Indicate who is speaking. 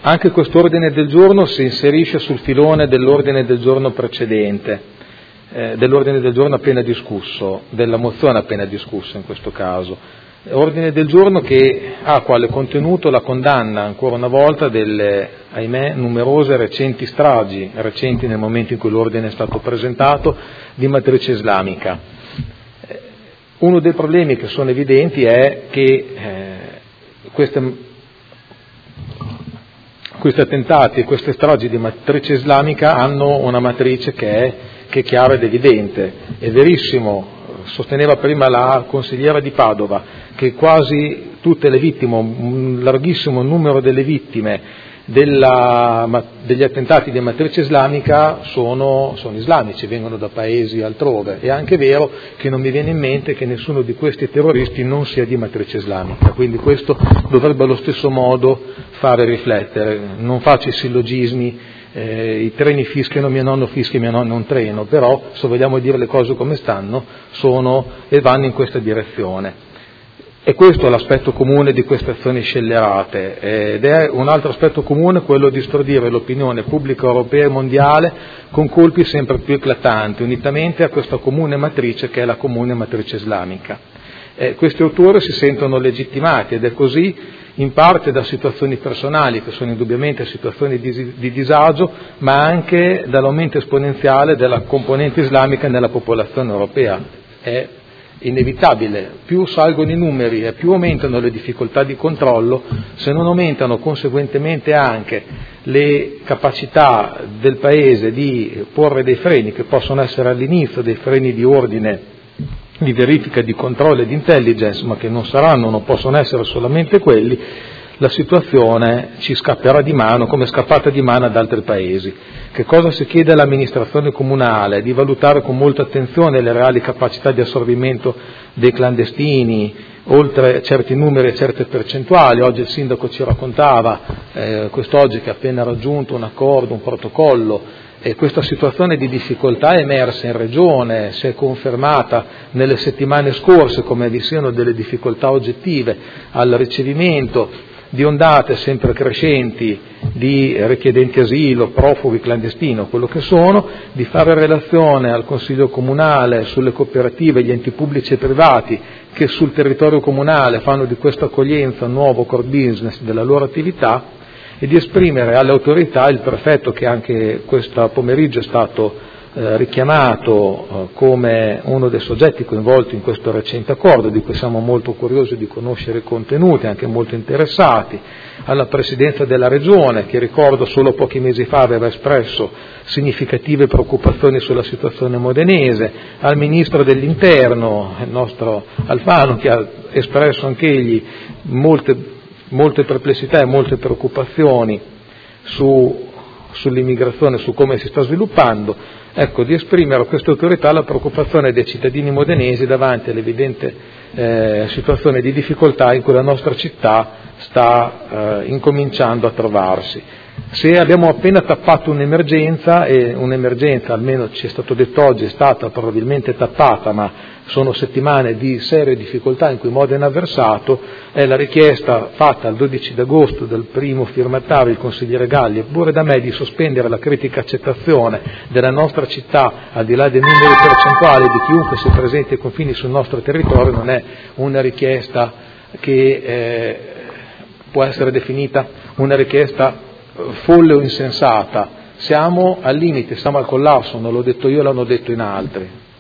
Speaker 1: Anche quest'ordine del giorno si inserisce sul filone dell'ordine del giorno precedente, dell'ordine del giorno appena discusso, della mozione appena discussa in questo caso. Ordine del giorno che ha quale contenuto la condanna ancora una volta delle, ahimè, numerose recenti stragi, recenti nel momento in cui l'ordine è stato presentato, di matrice islamica. Uno dei problemi che sono evidenti è che questi attentati e queste stragi di matrice islamica hanno una matrice che è chiara ed evidente. È verissimo, sosteneva prima la consigliera di Padova, che quasi tutte le vittime, un larghissimo numero delle vittime degli attentati di matrice islamica sono islamici, vengono da paesi altrove. È anche vero che non mi viene in mente che nessuno di questi terroristi non sia di matrice islamica, quindi questo dovrebbe allo stesso modo fare riflettere. Non faccio i sillogismi, i treni fischiano, mio nonno fischia, mio nonno è un treno, però se vogliamo dire le cose come stanno sono e vanno in questa direzione. E questo è l'aspetto comune di queste azioni scellerate, ed è un altro aspetto comune quello di stordire l'opinione pubblica europea e mondiale con colpi sempre più eclatanti, unitamente a questa comune matrice che è la comune matrice islamica. Questi autori si sentono legittimati, ed è così in parte da situazioni personali, che sono indubbiamente situazioni di disagio, ma anche dall'aumento esponenziale della componente islamica nella popolazione europea. È inevitabile, più salgono i numeri e più aumentano le difficoltà di controllo, se non aumentano conseguentemente anche le capacità del Paese di porre dei freni, che possono essere all'inizio dei freni di ordine, di verifica, di controllo e di intelligence, ma che non saranno, non possono essere solamente quelli, la situazione ci scapperà di mano come è scappata di mano ad altri paesi. Che cosa si chiede all'amministrazione comunale? Di valutare con molta attenzione le reali capacità di assorbimento dei clandestini, oltre certi numeri e certe percentuali. Oggi il sindaco ci raccontava, quest'oggi, che ha appena raggiunto un accordo, un protocollo, e questa situazione di difficoltà è emersa in regione, si è confermata nelle settimane scorse, come vi siano delle difficoltà oggettive al ricevimento di ondate sempre crescenti di richiedenti asilo, profughi, clandestino, quello che sono, di fare relazione al Consiglio Comunale sulle cooperative, gli enti pubblici e privati che sul territorio comunale fanno di questa accoglienza un nuovo core business della loro attività, e di esprimere alle autorità, il prefetto che anche questo pomeriggio è stato richiamato come uno dei soggetti coinvolti in questo recente accordo, di cui siamo molto curiosi di conoscere i contenuti, anche molto interessati, alla Presidenza della Regione, che ricordo solo pochi mesi fa aveva espresso significative preoccupazioni sulla situazione modenese, al Ministro dell'Interno, il nostro Alfano, che ha espresso anche egli molte perplessità e molte preoccupazioni sull'immigrazione, su come si sta sviluppando. Ecco, di esprimere a queste autorità la preoccupazione dei cittadini modenesi davanti all'evidente situazione di difficoltà in cui la nostra città sta incominciando a trovarsi. Se abbiamo appena tappato un'emergenza, e un'emergenza, almeno ci è stato detto oggi, è stata probabilmente tappata, ma sono settimane di serie difficoltà in cui Modena ha versato, è la richiesta fatta il 12 d'agosto dal primo firmatario, il consigliere Galli, e pure da me, di sospendere la critica accettazione della nostra città, al di là dei numeri percentuali di chiunque si presenti ai confini sul nostro territorio. Non è una richiesta che può essere definita una richiesta folle o insensata. Siamo al limite, siamo al collasso, non l'ho detto io, l'hanno detto in altri.